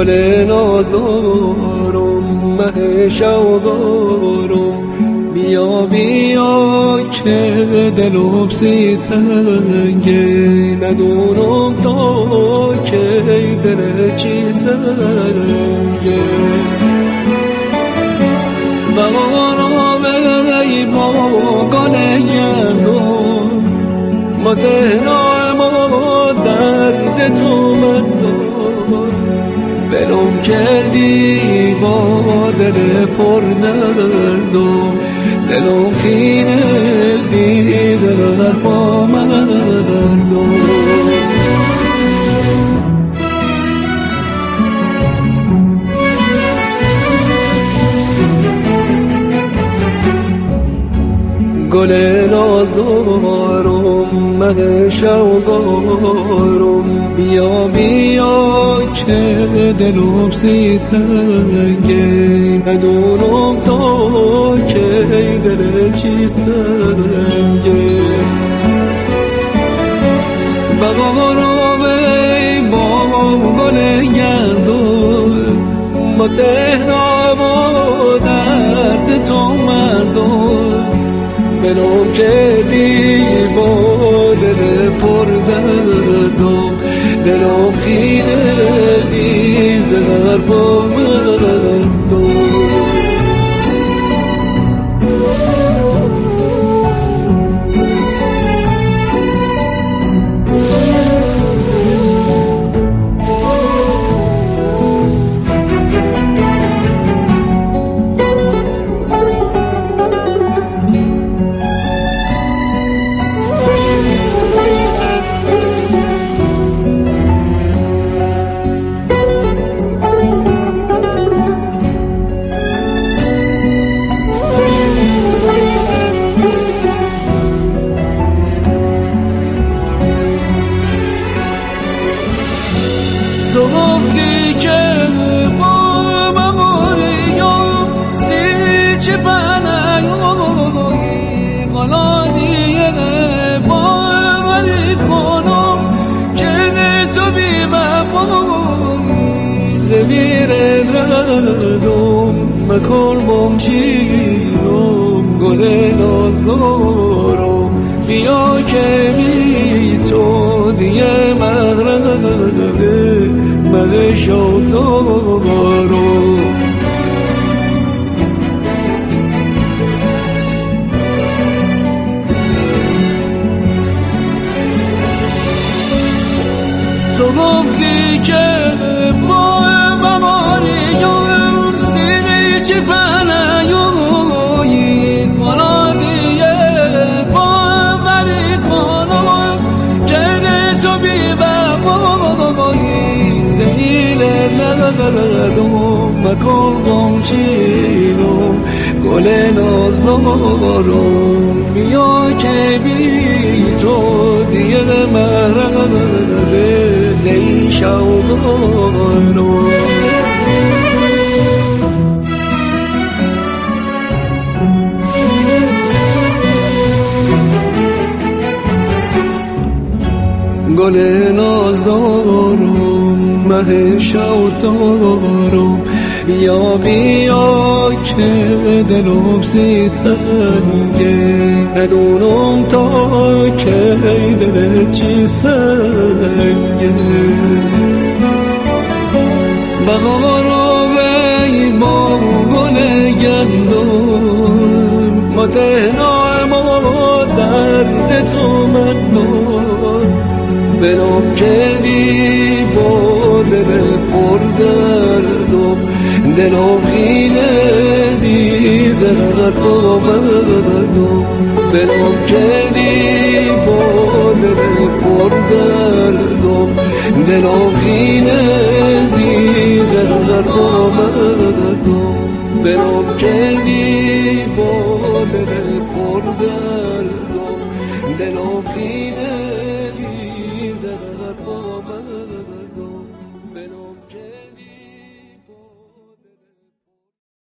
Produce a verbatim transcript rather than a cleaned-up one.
گل نازدارم مه شوقارم، بیا بیا که دلم سی تنگه، ندونم تا که دل چی سنگه. بهارا ای با گل گردم، ما تهنا ما درد تو من دار، بلوم کردی با دل پر دردم، دلم خینه دیز حرفا مردم. گل نازدارم مه شوقارم، بیا بیا که دلم سی تنگه، ندونم تا که دل چی سنگه. بهارم ای با گل گردم، ما تهنا با درد تو مردم، بلوم کردی با دل پر دردم، دلم خینه دیز حرفا مردم. تو گفتی که با مموریم سی چه پنهایی، قلادیه باوری کنم که تو بی وفایی، زمیر دردم مکن بمشیرم، گل نازدارم بیا که بی تو دیگه مغربه مزه شوتارم. تو گفتی که با مماریم سیغی چی پنهایی، قلادیه باوری کنم که تو بی وفایی، زهیل ندردم مکن غمشینم، گل نازدارم بیا که بی تو دیگه مهربه زی شوقارم. گل نازدارم مه شوقارم، بیا بیا که دلم سی تنگه، ندونم تا که دل چی سنگه. بهارم ای با گل گندم، ما تهنا ما درد تو من دار، بلوم کردی با دل پر دردم، دلم خینه دیز حرفا مردم، بلوم کردی با دل پر دردم، دلم خینه دیز حرفا مردم، بلوم کردی با دل پر دردم، دلم خینه